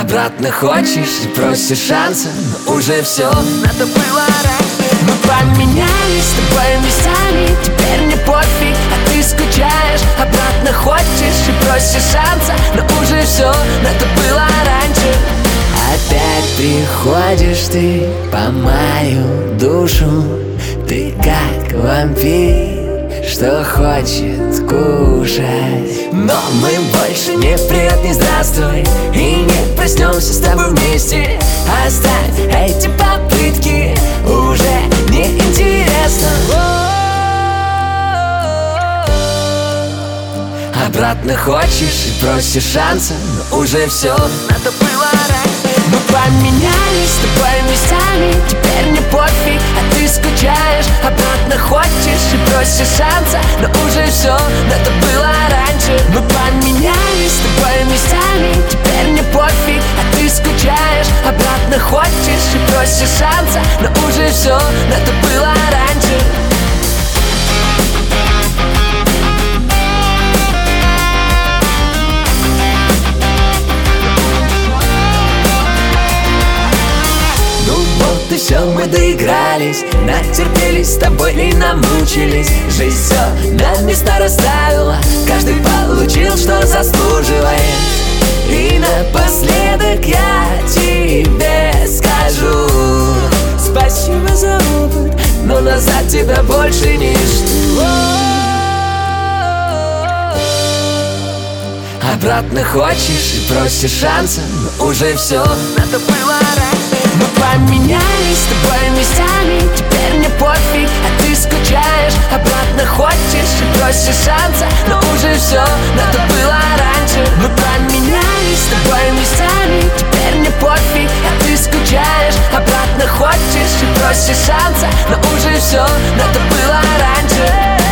Обратно хочешь и просишь шанса, но уже все, надо было раньше. Мы поменялись с тобой местами, теперь мне пофиг, а ты скучаешь. Обратно хочешь и просишь шанса, но уже все, надо было раньше. Опять приходишь ты по мою душу, ты как вампир, что хочет кушать. Но мы больше не привет, не здравствуй, и не проснемся с тобой вместе. Оставь эти попытки, уже не интересно. Обратно хочешь и просишь шанса, но уже все, надо было раньше. Мы поменялись с тобой местами, теперь мне пофиг, а ты скучаешь. Обратно хочешь и просишь шанса, но уже все, надо было раньше. Мы поменялись с тобой местами, теперь мне пофиг, а ты скучаешь. Обратно хочешь и просишь шанса, но уже все, надо было раньше. И все, мы доигрались, натерпелись с тобой и намучились. Жизнь все на места расставила, каждый получил, что заслуживает. И напоследок я тебе скажу: спасибо за опыт, но назад тебя больше не жду. Обратно хочешь и просишь шанса, но уже все, надо было раньше. Мы поменялись с тобой местами, теперь мне пофиг, а ты скучаешь. Обратно хочешь и просишь шанса, но уже все, надо было раньше. Мы поменялись с тобой местами, теперь мне пофиг, а ты скучаешь. Обратно хочешь и просишь шанса, но уже все, надо было раньше.